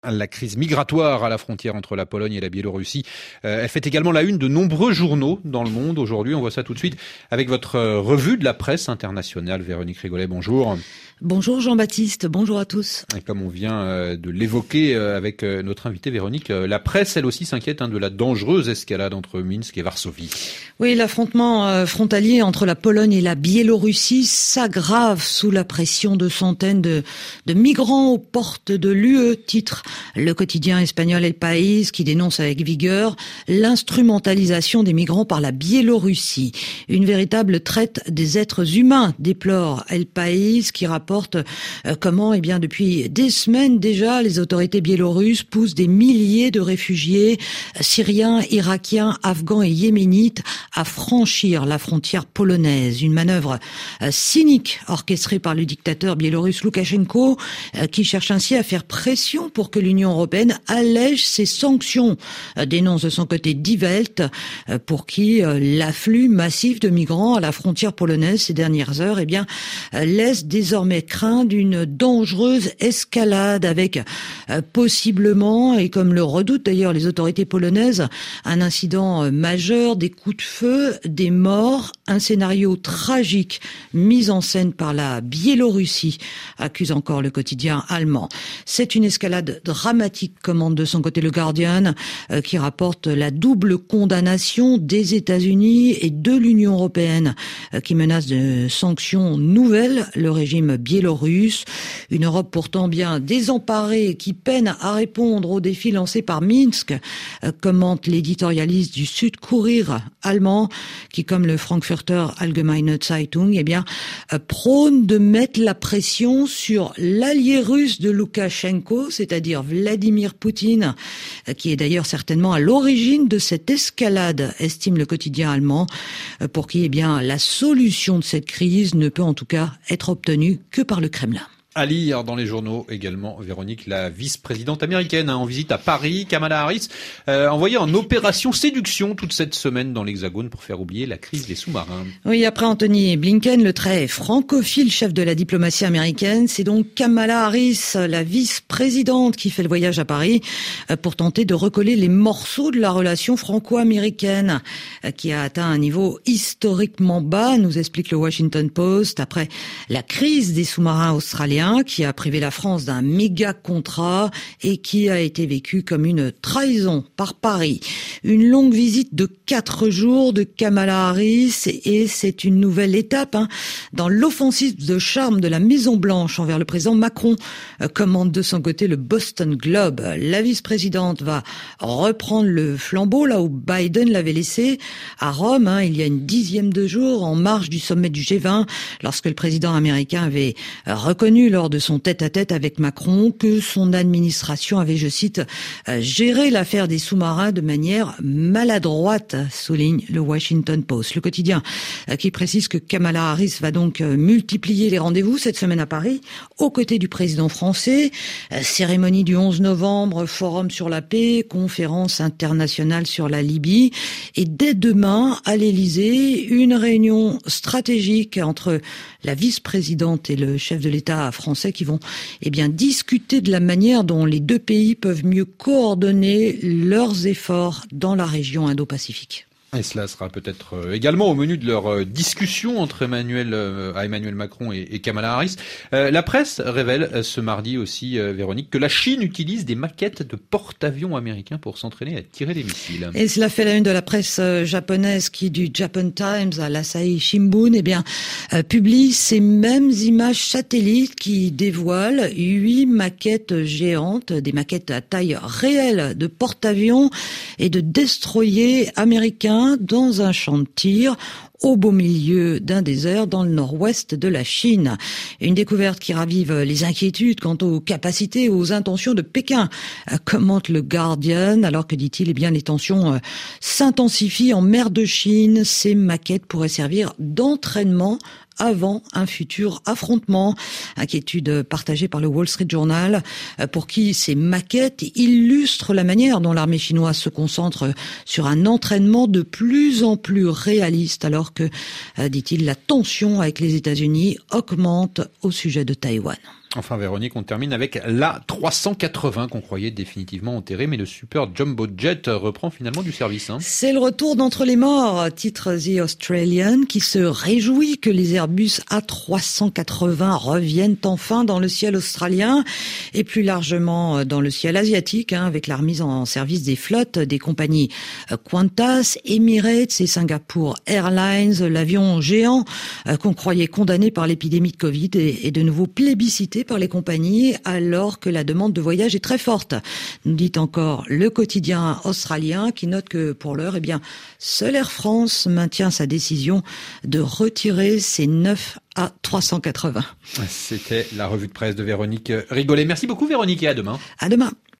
La crise migratoire à la frontière entre la Pologne et la Biélorussie, elle fait également la une de nombreux journaux dans le monde aujourd'hui. On voit ça tout de suite avec votre revue de la presse internationale. Véronique Rigolet, bonjour. Bonjour Jean-Baptiste, bonjour à tous. Et comme on vient de l'évoquer avec notre invité Véronique, la presse elle aussi s'inquiète de la dangereuse escalade entre Minsk et Varsovie. Oui, l'affrontement frontalier entre la Pologne et la Biélorussie s'aggrave sous la pression de centaines de migrants aux portes de l'UE, titre le quotidien espagnol El País, qui dénonce avec vigueur l'instrumentalisation des migrants par la Biélorussie. Une véritable traite des êtres humains, déplore El País, qui rapporte comment, depuis des semaines déjà, les autorités biélorusses poussent des milliers de réfugiés syriens, irakiens, afghans et yéménites à franchir la frontière polonaise. Une manœuvre cynique orchestrée par le dictateur biélorusse Loukachenko, qui cherche ainsi à faire pression pour que l'Union européenne allège ses sanctions. Dénonce de son côté Die Welt, pour qui l'afflux massif de migrants à la frontière polonaise ces dernières heures laisse désormais craindre une dangereuse escalade avec possiblement, et comme le redoutent d'ailleurs les autorités polonaises, un incident majeur, des coups de feu, des morts, un scénario tragique mis en scène par la Biélorussie, accuse encore le quotidien allemand. C'est une escalade dramatique, commande de son côté le Guardian, qui rapporte la double condamnation des États-Unis et de l'Union européenne, qui menace de sanctions nouvelles le régime biélorusse. Une Europe pourtant bien désemparée, qui peine à répondre aux défis lancés par Minsk, commente l'éditorialiste du Südkurier allemand, qui, comme le Frankfurter Allgemeine Zeitung, prône de mettre la pression sur l'allié russe de Loukachenko, c'est-à-dire Vladimir Poutine, qui est d'ailleurs certainement à l'origine de cette escalade, estime le quotidien allemand, pour qui la solution de cette crise ne peut en tout cas être obtenue que par le Kremlin. À lire dans les journaux également, Véronique, la vice-présidente américaine en visite à Paris, Kamala Harris, envoyée en opération séduction toute cette semaine dans l'Hexagone pour faire oublier la crise des sous-marins. Oui, après Anthony Blinken, le très francophile chef de la diplomatie américaine, c'est donc Kamala Harris, la vice-présidente, qui fait le voyage à Paris pour tenter de recoller les morceaux de la relation franco-américaine qui a atteint un niveau historiquement bas, nous explique le Washington Post, après la crise des sous-marins australiens, qui a privé la France d'un méga contrat et qui a été vécu comme une trahison par Paris. Une longue visite de 4 jours de Kamala Harris, et c'est une nouvelle étape dans l'offensive de charme de la Maison-Blanche envers le président Macron, commande de son côté le Boston Globe. La vice-présidente va reprendre le flambeau là où Biden l'avait laissé à Rome, il y a une dixième de jour, en marge du sommet du G20, lorsque le président américain avait reconnu lors de son tête-à-tête avec Macron que son administration avait, je cite, géré l'affaire des sous-marins de manière maladroite, souligne le Washington Post. Le quotidien qui précise que Kamala Harris va donc multiplier les rendez-vous cette semaine à Paris, aux côtés du président français. Cérémonie du 11 novembre, forum sur la paix, conférence internationale sur la Libye, et dès demain, à l'Élysée, une réunion stratégique entre la vice-présidente et le chef de l'État français qui vont discuter de la manière dont les deux pays peuvent mieux coordonner leurs efforts dans la région Indo-Pacifique. Et cela sera peut-être également au menu de leur discussion entre Emmanuel Macron et Kamala Harris. La presse révèle ce mardi aussi, Véronique, que la Chine utilise des maquettes de porte-avions américains pour s'entraîner à tirer des missiles. Et cela fait la une de la presse japonaise qui, du Japan Times à l'Asahi Shimbun, publie ces mêmes images satellites qui dévoilent 8 maquettes géantes, des maquettes à taille réelle de porte-avions et de destroyers américains dans un champ de tir au beau milieu d'un désert dans le nord-ouest de la Chine. Une découverte qui ravive les inquiétudes quant aux capacités et aux intentions de Pékin, commente le Guardian, alors que, dit-il, les tensions s'intensifient en mer de Chine. Ces maquettes pourraient servir d'entraînement avant un futur affrontement. Inquiétude partagée par le Wall Street Journal, pour qui ces maquettes illustrent la manière dont l'armée chinoise se concentre sur un entraînement de plus en plus réaliste, alors que, dit-il, la tension avec les États-Unis augmente au sujet de Taïwan. Enfin Véronique, on termine avec l'A380 qu'on croyait définitivement enterré, mais le super jumbo jet reprend finalement du service. C'est le retour d'entre les morts, titre The Australian, qui se réjouit que les Airbus A380 reviennent enfin dans le ciel australien et plus largement dans le ciel asiatique, avec la remise en service des flottes des compagnies Qantas, Emirates et Singapore Airlines. L'avion géant qu'on croyait condamné par l'épidémie de Covid est de nouveau plébiscité par les compagnies alors que la demande de voyage est très forte. Nous dit encore le quotidien australien qui note que pour l'heure, seul Air France maintient sa décision de retirer ses 9 A380. C'était la revue de presse de Véronique Rigolet. Merci beaucoup Véronique et à demain. À demain.